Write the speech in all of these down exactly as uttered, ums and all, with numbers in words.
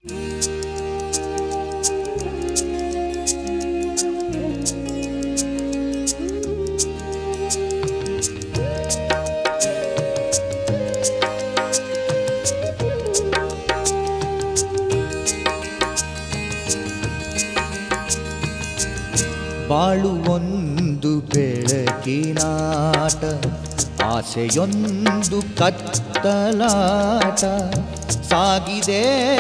ಬಾಳು ಒಂದು ಬೆಳಕಿನಾಟ, ಆಸೆಯೊಂದು ಕತ್ತಲಾಟ, ಸಾಗಿದೆ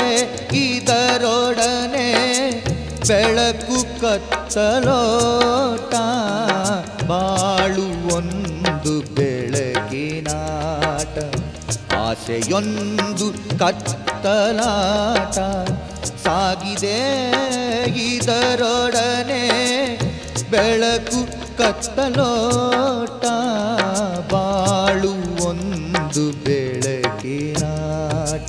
ಇದರೊಡನೆ ಬೆಳಕು ಕತ್ತಲೋಟ. ಬಾಳು ಒಂದು ಬೆಳಕಿನಾಟ, ಆಸೆಯೊಂದು ಕತ್ತಲಾಟ, ಸಾಗಿದೆ ಇದರೊಡನೆ ಬೆಳಕು ಕತ್ತಲೋಟ. ಬಾಳು ಒಂದು ಬೆಳಕಿನಾಟ.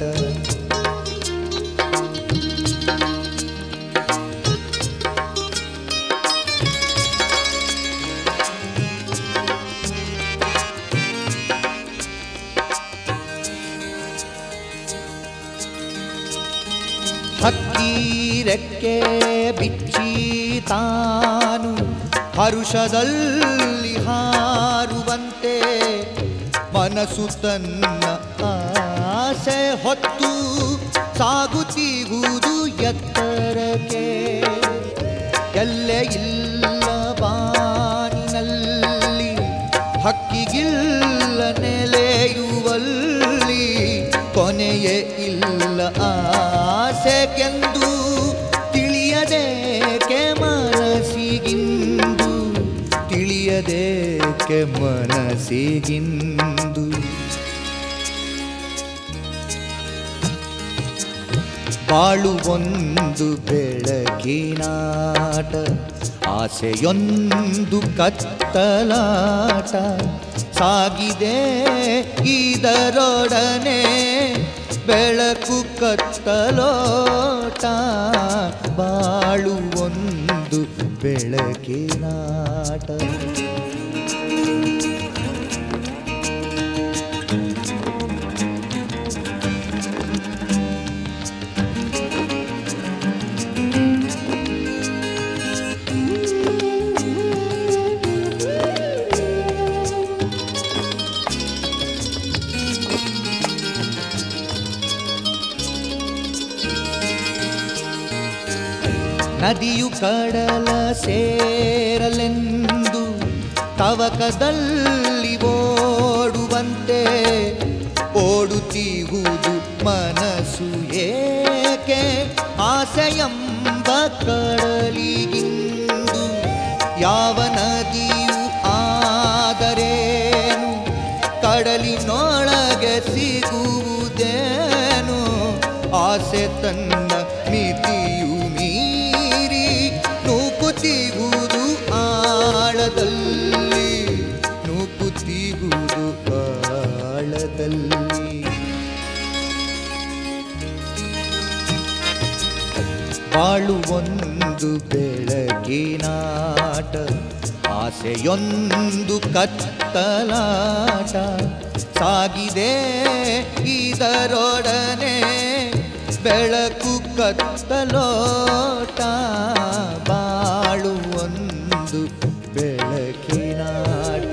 ಹಕ್ಕಿ ರೆಕ್ಕೆ ಬಿಚ್ಚಿ ತಾನು ಹರುಷದಲ್ಲಿ ಹಾರುವಂತೆ, ಮನಸ್ಸು ತನ್ನ ಆಸೆ ಹೊತ್ತು ಸಾಗುತ್ತಿಗುವುದು ಎತ್ತರಕ್ಕೆ. ಎಲ್ಲೇ ಇಲ್ಲ ಬಾನಿನಲ್ಲಿ, ಹಕ್ಕಿಗಿಲ್ಲ ನೆಲೆಯುವಲ್ಲಿ, ಕೊನೆಯೇ ಇಲ್ಲ ಆಸೆಗೆಂದು ತಿಳಿಯದೇಕೆ ಮನಸ್ಸಿಗಿಂದು, ತಿಳಿಯದೇಕೆ ಮನಸ್ಸಿಗಿಂದು. ಬಾಳು ಒಂದು ಬೆಳಕಿನಾಟ, ಆಸೆಯೊಂದು ಕತ್ತಲಾಟ, ಸಾಗಿದೆ ಇದರೊಡನೆ ಬೆಳಕು ಕತ್ತಲೋಟ. ಬಾಳು ಒಂದು ಬೆಳಕಿನಾಟ. ನದಿಯು ಕಡಲ ಸೇರಲೆಂದು ತವಕದಲ್ಲಿ ಓಡುವಂತೆ, ಓಡುತ್ತಿರುವುದು ಮನಸ್ಸು ಏಕೆ ಆಸೆಯೆಂಬ ಕಡಲಿಗಿಂದು. ಯಾವ ನದಿಯು ಆದರೇನು, ಕಡಲಿನೊಳಗೆ ಸಿಗುವುದೇನು. ಆಸೆ ತನ್ನ ಮಿತಿಯು ಮೀರಿ ನೂಕುತ್ತಿಗುವುದು ಆಳದಲ್ಲಿ, ನೂಕುತ್ತಿಗುವುದು ಆಳದಲ್ಲಿ. ಬಾಳು ಒಂದು ಬೆಳಕಿನಾಟ, ಆಸೆಯೊಂದು ಕತ್ತಲಾಟ, ಸಾಗಿದೆ ಇದರೊಡನೆ ಬೆಳಕು ಕತ್ತಲೋಟ. ಬಾಳು ಒಂದು ಬೆಳಕಿನಾಟ.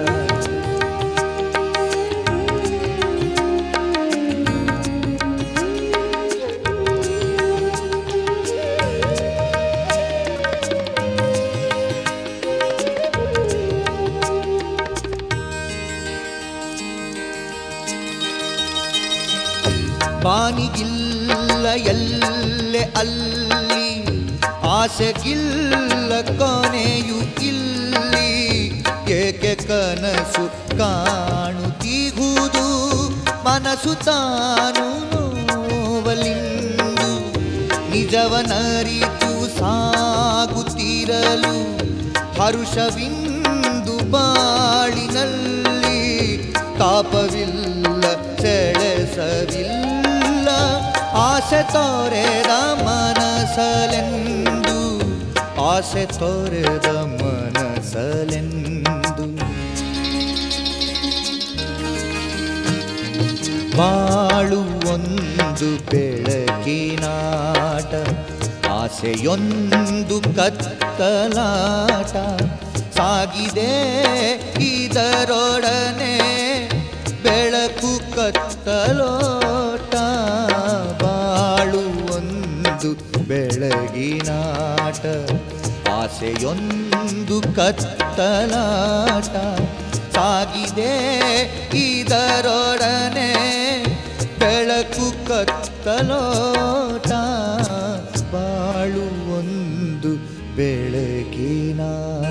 ಬಾನಿಗಿಲ್ಲ ಎಲ್ಲೆ ಅಲ್ಲಿ, ಆಸೆಗಿಲ್ಲ ಕೊನೆಯು ಇಲ್ಲಿ. ಏಕೆ ಕನಸು ಕಾಣುತ್ತಿಗುವುದು ಮನಸ್ಸು ತಾನು ನೋವಲಿಂದು. ನಿಜವನರಿತು ಸಾಗುತ್ತಿರಲು ಹರುಷವಿಂದು ಬಾಳಿನಲ್ಲಿ. ತಾಪವಿಲ್ಲ ಸೆಳೆಸವಿಲ್ಲ, ಆಸೆ ತೋರೆದ ಮನಸಲೆಂದು, ಆಸೆ ತೋರೆದ ಮನಸಲೆಂದು. ಬಾಳು ಒಂದು ಬೆಳಕಿನಾಟ, ಆಸೆಯೊಂದು ಕತ್ತಲಾಟ, ಸಾಗಿದೆ ಇದರೊಡನೆ ಬೆಳಕು ಕತ್ತಲೋಟ. ಬಾಳು ಒಂದು ಬೆಳಗಿನಾಟ, ಆಸೆಯೊಂದು ಕತ್ತಲಾಟ, ಸಾಗಿದೆ ಇದರೊಡನೆ ಬೆಳಕು ಕತ್ತಲೋಟ. ಬಾಳು ಒಂದು ಬೆಳಕಿನಾಟ.